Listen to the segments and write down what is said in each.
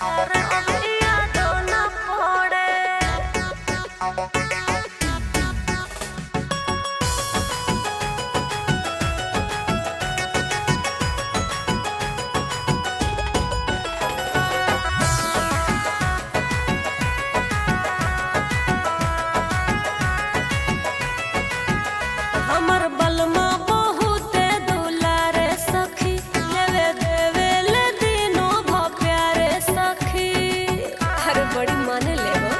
हमर बलमा बहुते दुलारे सखी, लेवे देवे ले दिनो भ प्यारे सखी। अरे बड़ी माने ले हो।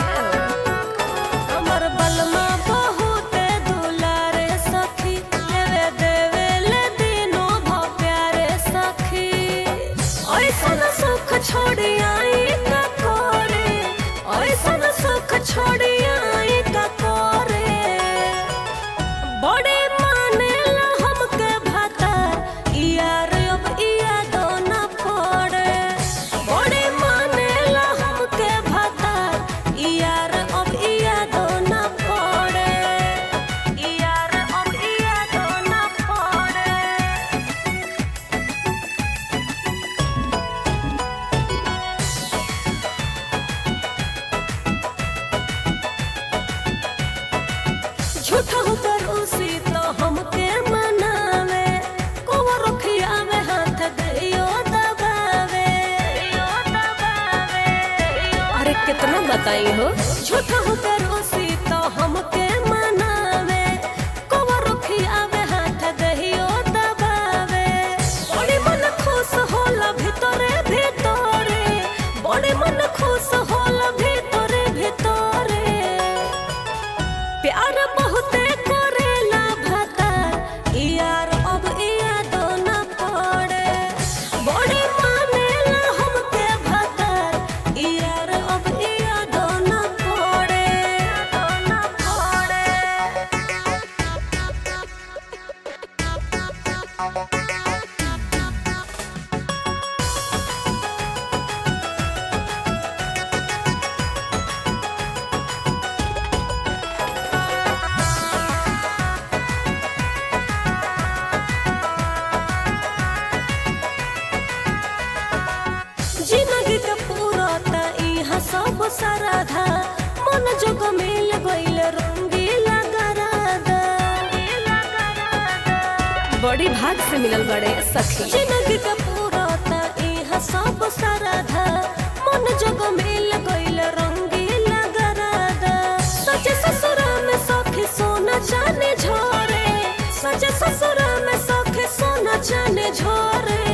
हमर बलमा बहुते दुलारे सखी, लेवे देवे ले दिनो भ प्यारे सखी। ऐसन सुख छोड़ी आई का कोरे, ऐसन सुख छोड़ी आई का कोरे। बड़े मानेला हमके भातार, यार अब यादो न पड़े। बड़े मानेला हमके भातार, यार अब यादो न पड़े। यार अब यादो न पड़े। झूठा होकर उसी तो हमके मनावे, कोवा रखिया में हाथ दियो दबावे। अरे कितना बताई हो। झूठा होकर उसी तो हमके मनावे, कोवा रखिया में हाथ दियो दबावे। बड़े मन खुश होला भितरे भितरे, बड़े मन खुश होला भितरे भितरे। प्यार बहुते करेला भातार, यार अब यादो न पड़े। बड़े मानेला हमके भातार, यार अब यादो न पड़े। न पड़े। जिंदगी के पूरा ता इहा सब सराधा, मन जोग मिल गइल रंगीला गरादा। बड़ी भाग से मिलल बड़े सखी। जिंदगी के पूरा ता इहा सब सराधा, मन जोग मिल गइल रंगीला गरादा। सच ससुरा में सखी सोना चांदी झोरे, सच ससुरा में सखी सोना चांदी झोरे।